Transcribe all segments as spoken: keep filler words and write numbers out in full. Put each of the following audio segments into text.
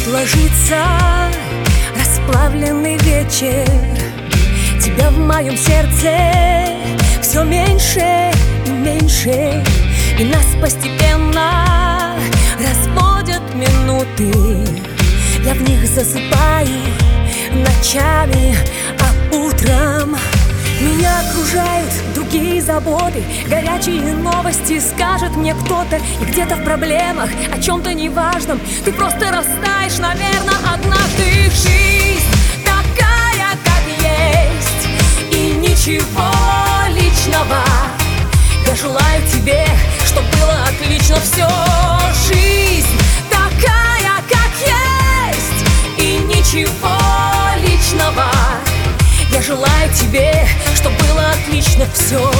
ложится расплавленный вечер, тебя в моем сердце все меньше и меньше, и нас постепенно разводят минуты. Я в них засыпаю ночами, а утром меня окружают другие заботы, горячие новости скажет мне кто-то. И где-то в проблемах, о чем-то неважном, ты просто растаешь, наверное, однажды. Жизнь такая, как есть, и ничего личного. Я желаю тебе, чтоб было отлично все. Жизнь такая, как есть, и ничего личного. Я желаю тебе, чтоб было отлично все.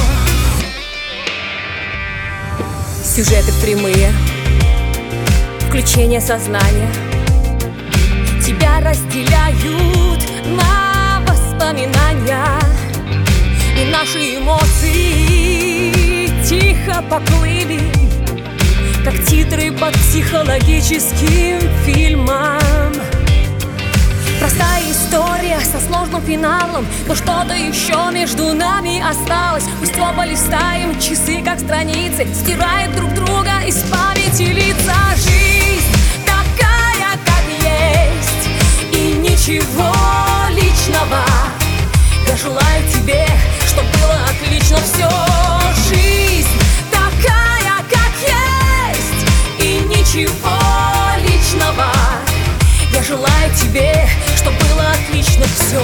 Сюжеты прямые, включение сознания, тебя разделяют на воспоминания, и наши эмоции тихо поплыли, как титры под психологическим фильмом. Простая история со сложным финалом, но что-то еще между нами осталось. Пусть оба листаем часы, как страницы, стирает друг друга из памяти лица. Жизнь такая, как есть, и ничего личного. Я желаю тебе, чтоб было отлично все. Жизнь такая, как есть, и ничего личного. Я желаю тебе, чтоб было отлично все.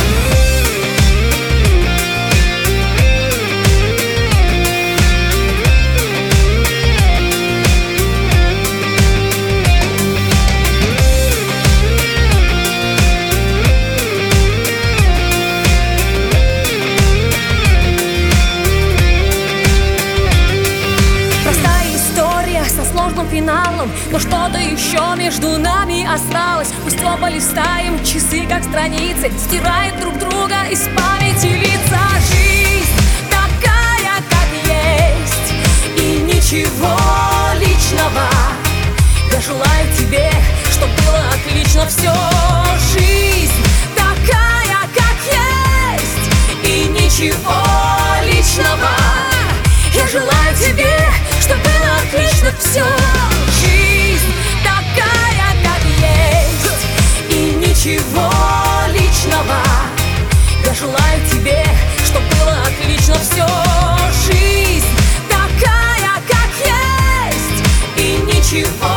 Сложным финалом, но что-то еще между нами осталось. Пусть оба листаем часы, как страницы, стирает друг друга из памяти лица. Жизнь такая, как есть, и ничего личного. Я желаю тебе, чтоб было отлично все. Жизнь такая, как есть, и ничего личного. Я желаю тебе, чтоб было отлично все. Жизнь такая, как есть, и ничего личного. Я желаю тебе, чтоб было отлично все. Жизнь такая, как есть, и ничего